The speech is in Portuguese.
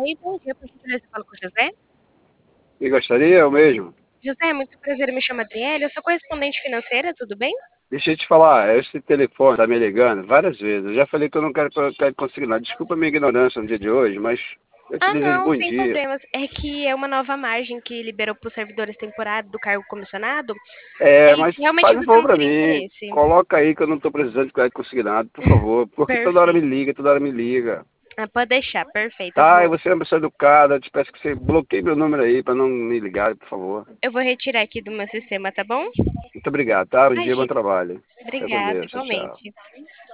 Oi, bom dia, por gentileza, eu falo com o José. E gostaria, eu mesmo. José, muito prazer, eu me chamo Adriele, eu sou correspondente financeira, tudo bem? Deixa eu te falar, esse telefone tá me ligando várias vezes. Eu já falei que eu não quero conseguir nada. Desculpa a minha ignorância no dia de hoje, mas eu te Ah, desejo não, bom sem dia. problemas. É que é uma nova margem que liberou para os servidores temporários do cargo comissionado. E É, aí, mas se realmente faz um você favor não pra teria mim. interesse. Coloca aí que eu não tô precisando de crédito consignado, por favor. Porque toda hora me Perfeito. liga, toda hora me liga. Ah, pode deixar, perfeito. Tá, e você é uma pessoa educada, eu te peço que você bloqueie meu número aí pra não me ligar, por favor. Eu vou retirar aqui do meu sistema, tá bom? Muito obrigado, tá? Bom dia, bom Imagina. trabalho. Fica com Obrigada, Deus, tchau, tchau. igualmente.